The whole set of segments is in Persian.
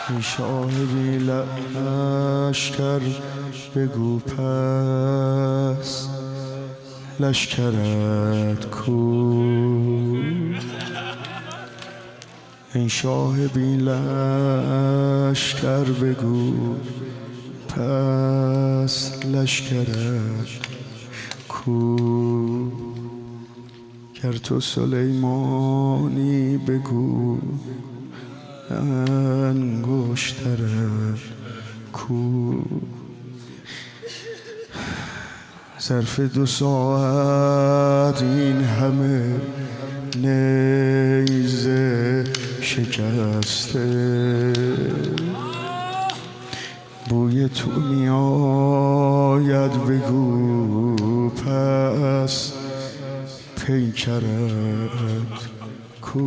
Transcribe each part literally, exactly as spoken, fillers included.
ای شاه بی لشکر بگو پس لشکرت کو؟ ای شاه بی لشکر بگو پس لشکرت کو؟ گر تو سلیمانی بگو انگشترت کو؟ ظرف دو ساعت این همه نیزه شکسته، بوی تو می آید بگو پس پیکرت کو؟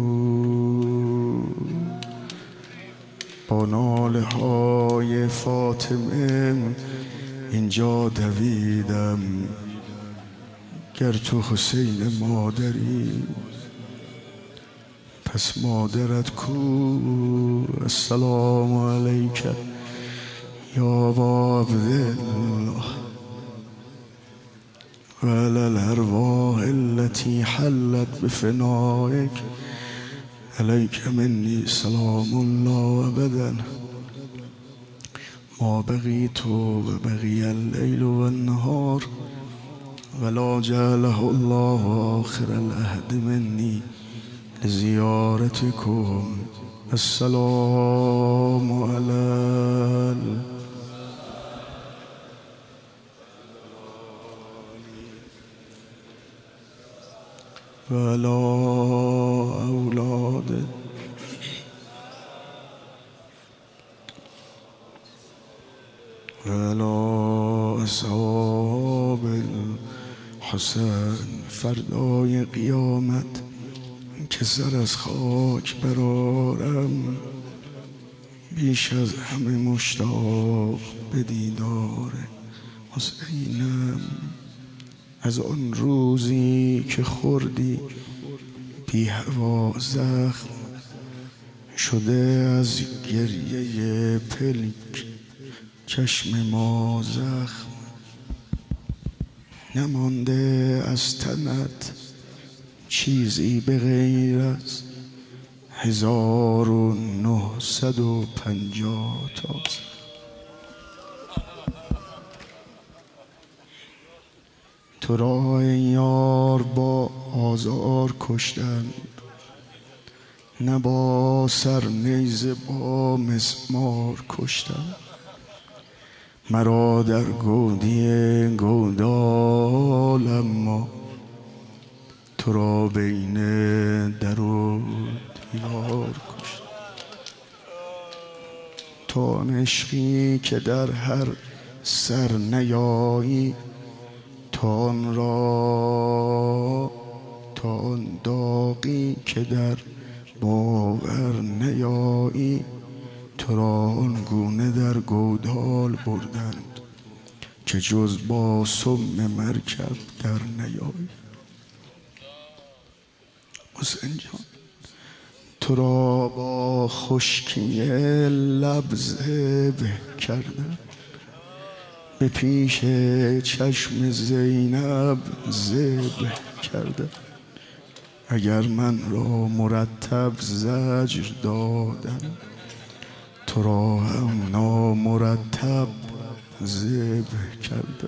با ناله های فاطمه اینجا دویدم، گر تو حسین مادری پس مادرت کو؟ السلام علیک یا ابا عبدالله و علی الارواح التي حلت بفنائک، علیک منی سلام الله ابدا ما بقیت و بقی اللیل و النهار ولا جعله الله آخر العهد منی لزیارتکم. السلام علی و علی اولاد و علی اصحاب الحسین. فردای قیامت که سر از خاک برارم، بیش از همه مشتاق به دیدار حسینم. از آن روزی که خوردی بی هوا زخم شده، از گریه پلک چشم ما زخم نمانده، از تنت چیزی به غیر از هزار و نهصد و پنجاه تا. تو را ای یار با آزار کشتند، نه با سر نیزه با مسمار کشتند. مرا در گودی گودال، اما تو را بین در و دیوار کشت. تو آن عشقی که در هر سر نیایی، تو آن را تو آن داغی که در باور نیایی، تو را آن گونه در گودال بردند که جز با سم مرکب در نیایی. حسین جان تو را با خشکی لب ذبح کردم، به پیش چشم زینب ذبح کردم. اگر من را مرتب زجر دادم، تو را هم نامرتب ذبح کردم.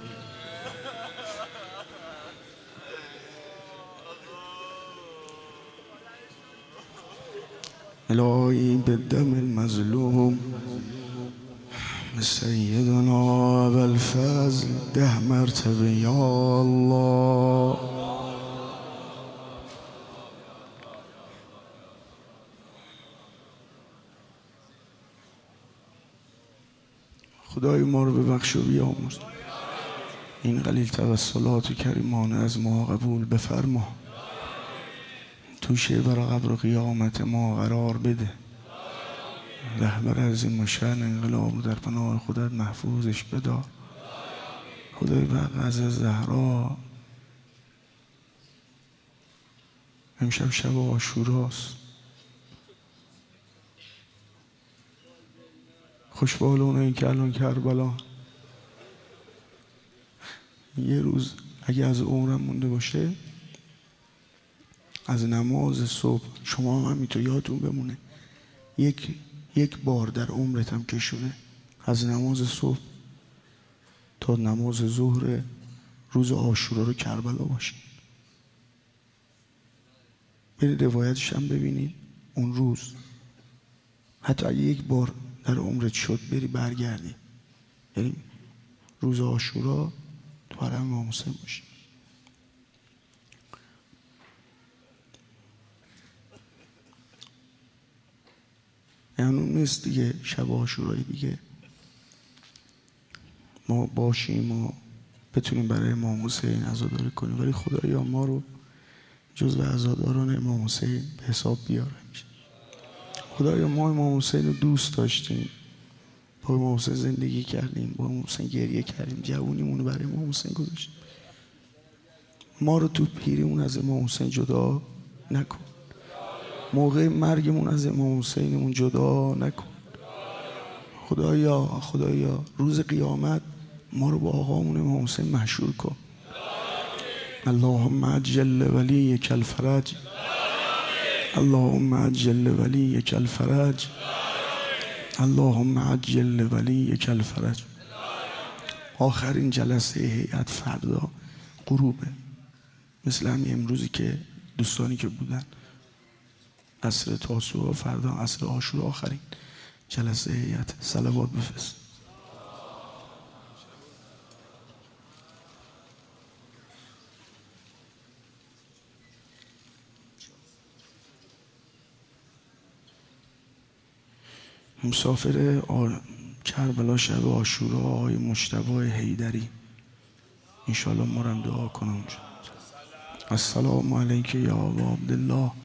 الهی به دم المظلوم سیدنا ابوالفضل ده مرتبه یا الله. خدای ما رو ببخش و بیامرز. این قلیل توسلات کریمانه از ما قبول بفرما. توشه برای قبر قیامت ما قرار بده. رهبر عظیم و شأن انقلاب در پناه خودت محفوظش بدار. خدای بق از زهرا امشب شب عاشوراست. خوشبال اونایی که الان کربلا. یه روز اگه از عمرم مونده باشه، از نماز صبح، شما هم همینطور یادتون بمونه، یک یک بار در عمرتم که شده از نماز صبح تا نماز ظهر روز عاشورا رو کربلا باشین. برید روایتش هم ببینید. اون روز حتی اگه یک بار در عمرت شد بری برگردی، یعنی روز عاشورا تو حرم امام حسین باشی. یعنی اون نیست دیگه شب عاشورای دیگه ما باشیم و بتونیم برای امام حسین عزاداری کنیم، ولی خدایا ما رو جزو عزاداران امام حسین به حساب بیاره. خدایا ما امام حسین رو دوست داشتیم، با امام حسین زندگی کردیم، با امام حسین گریه کردیم، جوونیمون رو برای امام حسین گذاشتیم. ما رو تو پیریمون از امام حسین جدا نکن، موقع مرگمون از امام حسینمون جدا نکن. خدایا خدایا روز قیامت ما رو با آقامون امام حسین محشور کن. اللهم عجل ولیک الفرج، اللهم عجل ولیک الفرج، اللهم عجل ولیک الفرج. آخرین جلسه هیئت فردا غروبه، مثل همین امروزی که دوستانی که بودن عصر تاسوعا، فردا عصر عاشورا آخرین جلسه هیئت. صلوات بفرست. مسافر کربلا شب عاشورا آقای مجتبی حیدری، انشالله ما رو هم دعا کنم. السلام علیک یا ابا عبدالله.